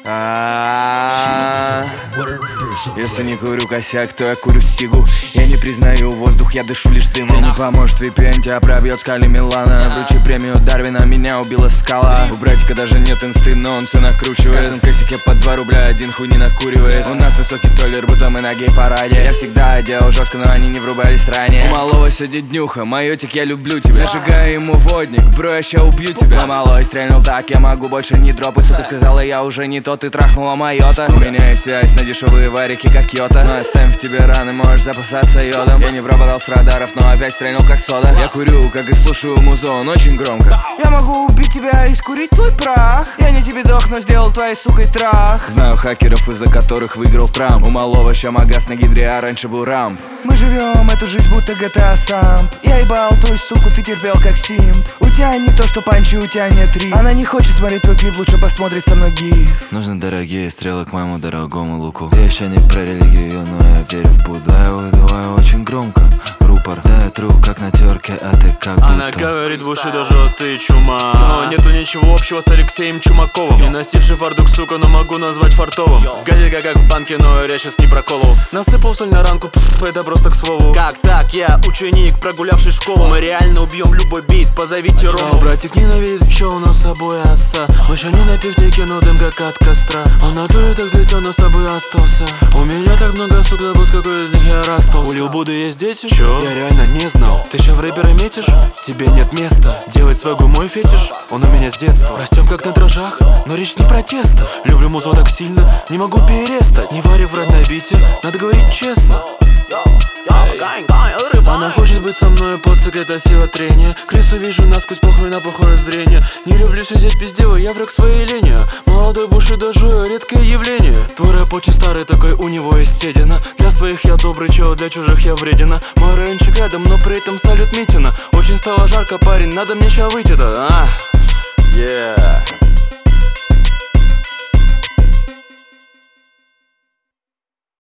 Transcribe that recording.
Если не курю косяк, то я курю сигу. Я не признаю воздух, я дышу лишь дымом. Не поможет VPN, тебя пробьет скали Милана. Вручи премию Дарвина, меня убила скала. У братика даже нет инсты, но он все накручивает. В каждом косяке по 2 рубля, один хуй не накуривает. У нас высокий толлер, будто мы на гей-параде. Я всегда делал жестко, но они не врубались ранее. У малого сегодня днюха, майотик, я люблю тебя. Зажигаю ему водник, бро, я ща убью тебя. Малой стрельнул так, я могу больше не дропать. Ты сказала, я уже не тот, ты трахнула майота. У меня есть связь на дешевые варики, как йота. Но оставим в тебе раны, можешь запасаться йодом. Я не пропадал с радаров, но опять стрельнул как сода. Я курю, как и слушаю музон, очень громко. Я могу убить тебя и скурить твой прах. Я не тебе дох, но сделал твоей сукой трах. Знаю хакеров, из-за которых выиграл в прам. У малого ща магаз на гидре, а раньше был рамп. Мы живем эту жизнь, будто GTA Самп. Я ебал твою суку, ты терпел как симп. У тебя не то, что панчи, у тебя нет рип. Она не хочет смотреть твой клип, лучше посмотреть со мной гиф. Нужны дорогие стрелы к моему дорогому луку. Я еще не про религию, но я верю в Будду. Я выдуваю очень громко, рупор. Да, я тру как на терке, а ты как будто. Она говорит в уши даже, ты чума. Но нету ничего общего с Алексеем Чумаковым. Не носивший фартук, сука, но могу назвать фартовым. Газика как в банке, но я сейчас не проколол. Насыпал соль на ранку, это просто к слову. Как так, я ученик, прогулявший школу. Мы реально убьем любой бит, позовите Рому. Братик ненавидит пчел, но с собой отца. Мы еще не на пикнике, но дым как от костра. Он на туре так дитё, но с собой остался. У меня так много сук, забыл, с какой из них я расстался. У Лил Будды есть дети? Чё? Я реально не знал. Ты ща в рэперы метишь? Тебе нет места. Делать свой мой фетиш, он у меня с детства. Растем как на дрожжах, но речь не протеста. Люблю музу так сильно, не могу перестать. Не варик врать на бите, надо говорить честно. Она хочет быть со мной, поцик, это сила трения. Крысу вижу насквозь, похуй на плохое зрение. Не люблю сидеть без девы, я враг своей лени. Молодой Бушидо Жуя, редкое явление. Твой рэп очень старый, такой у него есть седина. Для своих я добрый чел, для чужих я вредина. Мой райончик рядом, но при этом салют Митина. Очень стало жарко, парень, надо мне ща выйти, да? Yeah.